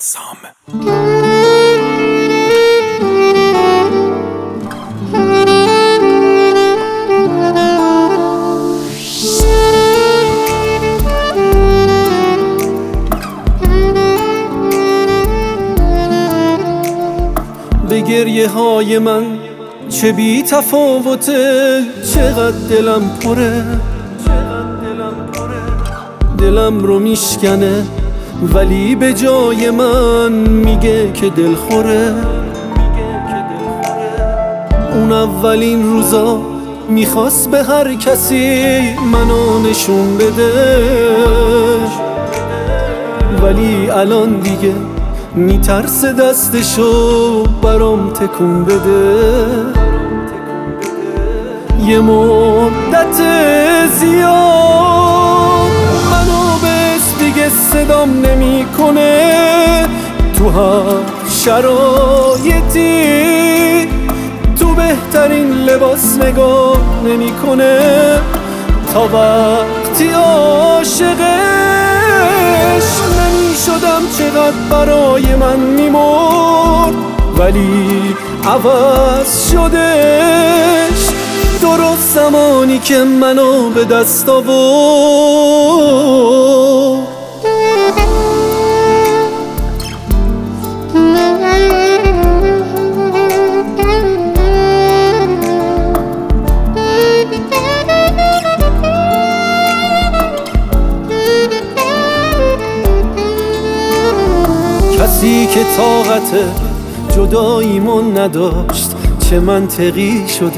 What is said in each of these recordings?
سام. به گریه های من چه بی تفاوته، چقدر دلم پره، دلم رو میشکنه ولی به جای من میگه که دل خوره. اون اولین روزا میخواست به هر کسی منو نشون بده، ولی الان دیگه میترسه دستشو برام تکون بده. یه مدت زیاد منو به اسم دیگه صدام نمیکنه، تو هر شرایطی تو بهترین لباس نگاه نمیکنه. تا وقتی عاشقش نمیشدم چقدر برای من میمرد، ولی عوض شدش درست زمانی که منو به دست آورد. کسی که طاقت جداییمون نداشت چه منطقی شده،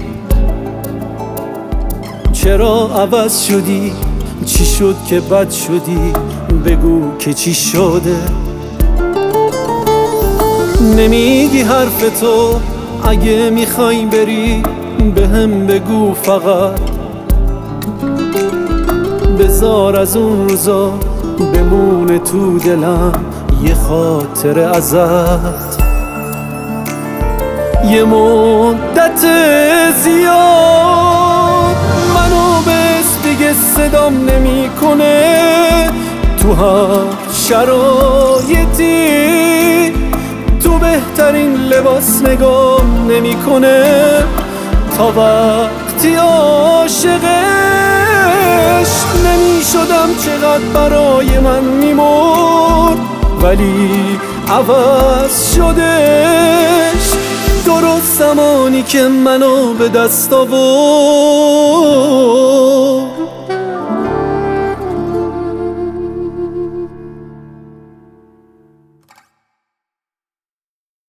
چرا عوض شدی، چی شد که بد شدی، بگو که چی شده. نمیگی حرف تو، اگه میخوای بری بهم بگو، فقط بذار از اون روزا بمونه تو دلم یه خاطره ازت. یه مدت زیاد منو به اسم دیگه صدام نمیکنه، تو هر شرایطی تو بهترین لباس نگاه نمیکنه. تا وقتی عاشقش نمیشدم چقدر برای من میمرد، ولی عوض شدش درست زمانی که منو به دست آورد.